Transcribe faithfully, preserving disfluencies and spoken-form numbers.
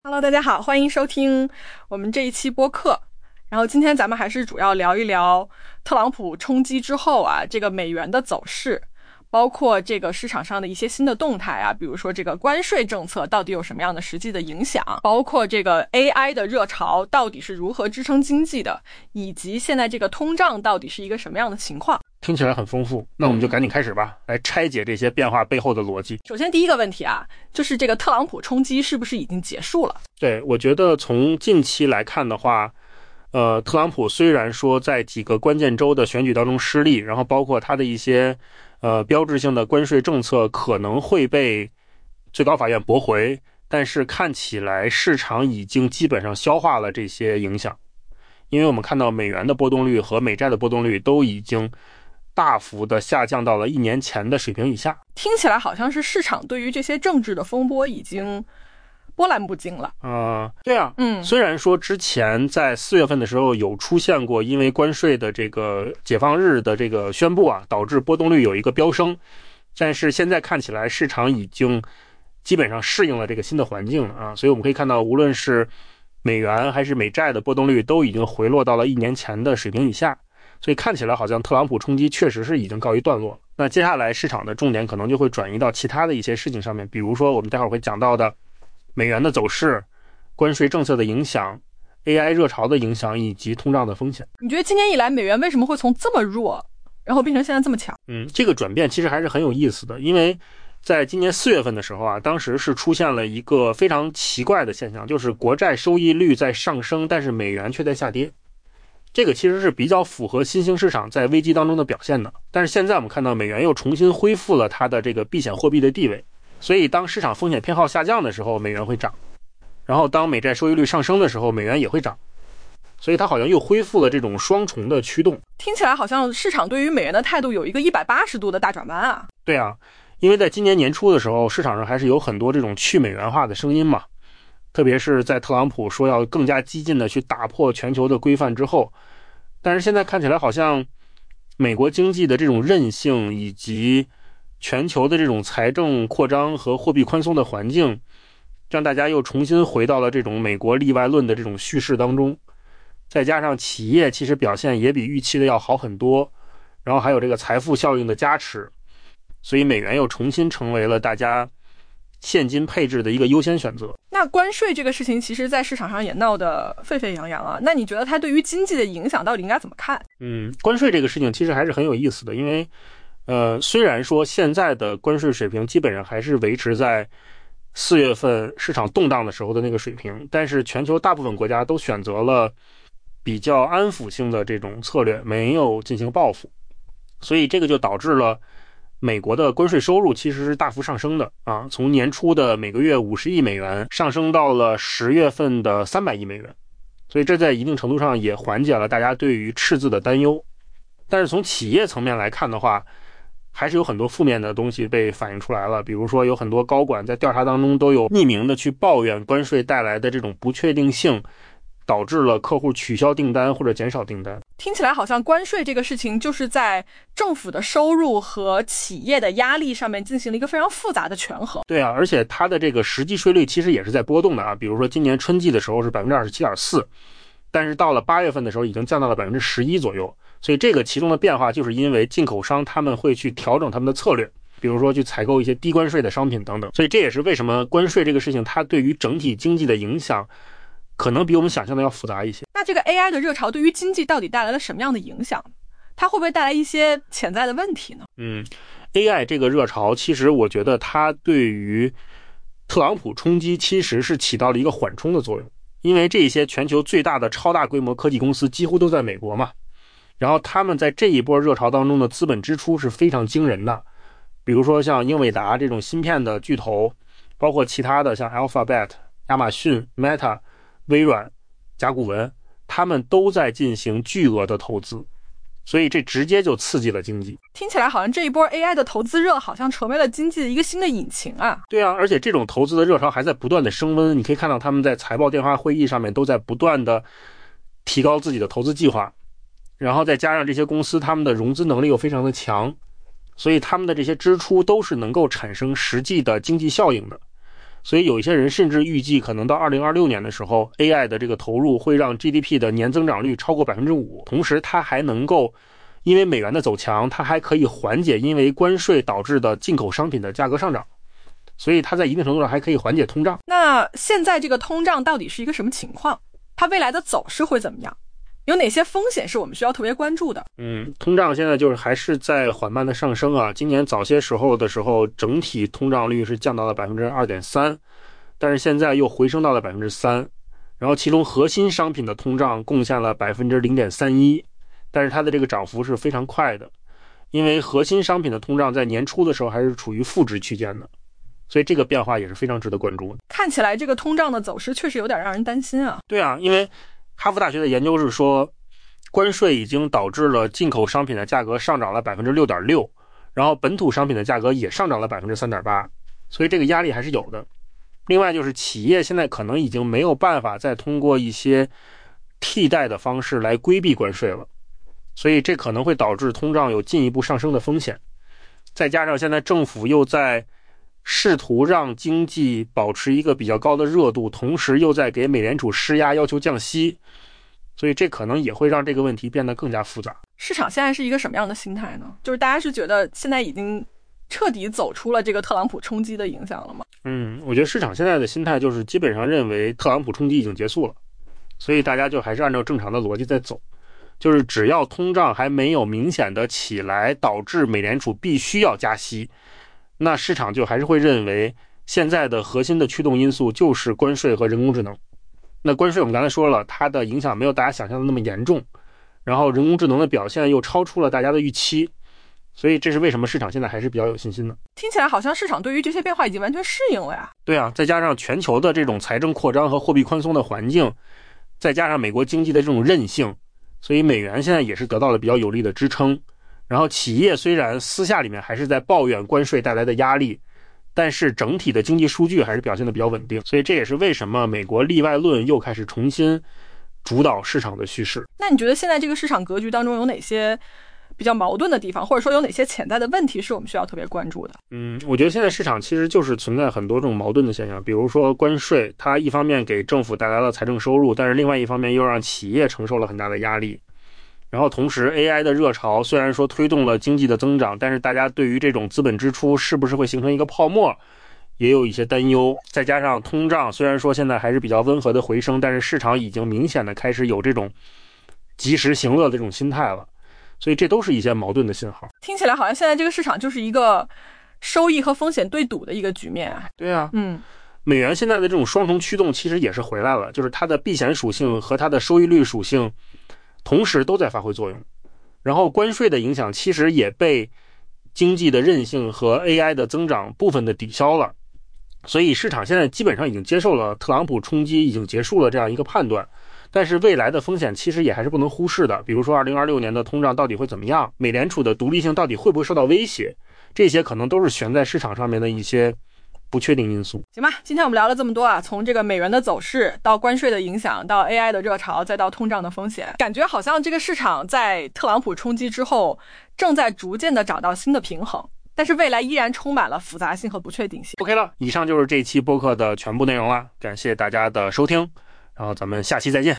Hello， 大家好，欢迎收听我们这一期播客。然后今天咱们还是主要聊一聊特朗普冲击之后啊，这个美元的走势，包括这个市场上的一些新的动态啊，比如说这个关税政策到底有什么样的实际的影响，包括这个 A I 的热潮到底是如何支撑经济的，以及现在这个通胀到底是一个什么样的情况。 听起来很丰富，那我们就赶紧开始吧，来拆解这些变化背后的逻辑。 首先第一个问题啊，就是这个特朗普冲击是不是已经结束了？ 对，我觉得从近期来看的话，呃，特朗普虽然说在几个关键州的选举当中失利，然后包括他的一些呃标志性的关税政策可能会被最高法院驳回，但是看起来市场已经基本上消化了这些影响，因为我们看到美元的波动率和美债的波动率都已经大幅的下降到了一年前的水平以下。 听起来好像是市场对于这些政治的风波已经波澜不惊了。 呃，对啊， 嗯， 虽然说之前在四月份的时候有出现过因为关税的这个解放日的这个宣布啊，导致波动率有一个飙升，但是现在看起来市场已经基本上适应了这个新的环境了啊，所以我们可以看到，无论是美元还是美债的波动率都已经回落到了一年前的水平以下。所以看起来好像特朗普冲击确实是已经告一段落。那接下来市场的重点可能就会转移到其他的一些事情上面，比如说我们待会儿会讲到的美元的走势、关税政策的影响、A I 热潮的影响以及通胀的风险。 你觉得今年以来美元为什么会从这么弱然后变成现在这么强？ 嗯，这个转变其实还是很有意思的，因为在今年四月份的时候啊，当时是出现了一个非常奇怪的现象，就是国债收益率在上升，但是美元却在下跌。这个其实是比较符合新兴市场在危机当中的表现的，但是现在我们看到美元又重新恢复了它的这个避险货币的地位，所以当市场风险偏好下降的时候，美元会涨，然后当美债收益率上升的时候，美元也会涨，所以它好像又恢复了这种双重的驱动。 听起来好像市场对于美元的态度有一个一百八十度的大转弯啊。 对啊，因为在今年年初的时候，市场上还是有很多这种去美元化的声音嘛，特别是在特朗普说要更加激进的去打破全球的规范之后，但是现在看起来好像美国经济的这种韧性以及全球的这种财政扩张和货币宽松的环境，让大家又重新回到了这种美国例外论的这种叙事当中，再加上企业其实表现也比预期的要好很多，然后还有这个财富效应的加持，所以美元又重新成为了大家现金配置的一个优先选择。 那关税这个事情其实在市场上也闹得沸沸扬扬啊，那你觉得它对于经济的影响到底应该怎么看？ 嗯，关税这个事情其实还是很有意思的，因为呃，虽然说现在的关税水平基本上还是维持在四月份市场动荡的时候的那个水平，但是全球大部分国家都选择了比较安抚性的这种策略，没有进行报复，所以这个就导致了美国的关税收入其实是大幅上升的啊，从年初的每个月五十亿美元上升到了十月份的三百亿美元，所以这在一定程度上也缓解了大家对于赤字的担忧。但是从企业层面来看的话，还是有很多负面的东西被反映出来了，比如说有很多高管在调查当中都有匿名的去抱怨关税带来的这种不确定性，导致了客户取消订单或者减少订单。 听起来好像关税这个事情就是在政府的收入和企业的压力上面进行了一个非常复杂的权衡。 对啊，而且它的这个实际税率其实也是在波动的啊，比如说今年春季的时候是 百分之二十七点四， 但是到了八月份的时候已经降到了 百分之十一 左右，所以这个其中的变化就是因为进口商他们会去调整他们的策略，比如说去采购一些低关税的商品等等，所以这也是为什么关税这个事情它对于整体经济的影响可能比我们想象的要复杂一些。 那这个 A I 的热潮对于经济到底带来了什么样的影响？它会不会带来一些潜在的问题呢？ 嗯 ，A I 这个热潮其实我觉得它对于特朗普冲击其实是起到了一个缓冲的作用，因为这些全球最大的超大规模科技公司几乎都在美国嘛，然后他们在这一波热潮当中的资本支出是非常惊人的，比如说像英伟达这种芯片的巨头，包括其他的像 Alphabet、亚马逊、Meta、微软、甲骨文，他们都在进行巨额的投资，所以这直接就刺激了经济。 听起来好像这一波 A I 的投资热好像成为了经济的一个新的引擎啊。 对啊，而且这种投资的热潮还在不断的升温，你可以看到他们在财报电话会议上面都在不断的提高自己的投资计划，然后再加上这些公司他们的融资能力又非常的强，所以他们的这些支出都是能够产生实际的经济效应的。 所以有一些人甚至预计可能到二零二六年的时候 A I 的这个投入会让 G D P 的年增长率超过 百分之五， 同时它还能够因为美元的走强，它还可以缓解因为关税导致的进口商品的价格上涨，所以它在一定程度上还可以缓解通胀。 那现在这个通胀到底是一个什么情况？它未来的走势会怎么样？有哪些风险是我们需要特别关注的？ 嗯，通胀现在就是还是在缓慢的上升啊。今年早些时候的时候，整体通胀率是降到了 百分之二点三， 但是现在又回升到了 百分之三， 然后其中核心商品的通胀贡献了 百分之零点三一， 但是它的这个涨幅是非常快的，因为核心商品的通胀在年初的时候还是处于负值区间的，所以这个变化也是非常值得关注的。 看起来这个通胀的走势确实有点让人担心啊。 对啊，因为哈佛大学的研究是说，关税已经导致了进口商品的价格上涨了 百分之六点六， 然后本土商品的价格也上涨了 百分之三点八， 所以这个压力还是有的。另外就是企业现在可能已经没有办法再通过一些替代的方式来规避关税了，所以这可能会导致通胀有进一步上升的风险。再加上现在政府又在试图让经济保持一个比较高的热度，同时又在给美联储施压要求降息，所以这可能也会让这个问题变得更加复杂。 市场现在是一个什么样的心态呢？就是大家是觉得现在已经彻底走出了这个特朗普冲击的影响了吗？ 嗯，我觉得市场现在的心态就是基本上认为特朗普冲击已经结束了，所以大家就还是按照正常的逻辑在走，就是只要通胀还没有明显的起来导致美联储必须要加息，那市场就还是会认为现在的核心的驱动因素就是关税和人工智能。那关税我们刚才说了，它的影响没有大家想象的那么严重，然后人工智能的表现又超出了大家的预期，所以这是为什么市场现在还是比较有信心的。 听起来好像市场对于这些变化已经完全适应了呀。 对啊，再加上全球的这种财政扩张和货币宽松的环境，再加上美国经济的这种韧性，所以美元现在也是得到了比较有力的支撑。然后企业虽然私下里面还是在抱怨关税带来的压力，但是整体的经济数据还是表现得比较稳定，所以这也是为什么美国例外论又开始重新主导市场的叙事。 那你觉得现在这个市场格局当中有哪些比较矛盾的地方，或者说有哪些潜在的问题是我们需要特别关注的？ 嗯，我觉得现在市场其实就是存在很多这种矛盾的现象，比如说关税，它一方面给政府带来了财政收入，但是另外一方面又让企业承受了很大的压力。然后同时 A I 的热潮虽然说推动了经济的增长，但是大家对于这种资本支出是不是会形成一个泡沫也有一些担忧。再加上通胀虽然说现在还是比较温和的回升，但是市场已经明显的开始有这种及时行乐的这种心态了，所以这都是一些矛盾的信号。 听起来好像现在这个市场就是一个收益和风险对赌的一个局面啊。 对啊， 嗯， 美元现在的这种双重驱动其实也是回来了，就是它的避险属性和它的收益率属性同时都在发挥作用。然后关税的影响其实也被经济的韧性和 A I 的增长部分的抵消了，所以市场现在基本上已经接受了特朗普冲击已经结束了这样一个判断。但是未来的风险其实也还是不能忽视的，比如说二零二六年的通胀到底会怎么样，美联储的独立性到底会不会受到威胁，这些可能都是悬在市场上面的一些不确定因素。 行吧，今天我们聊了这么多啊，从这个美元的走势到关税的影响，到 A I 的热潮，再到通胀的风险，感觉好像这个市场在特朗普冲击之后正在逐渐的找到新的平衡，但是未来依然充满了复杂性和不确定性。 OK 了，以上就是这期播客的全部内容了，感谢大家的收听，然后咱们下期再见。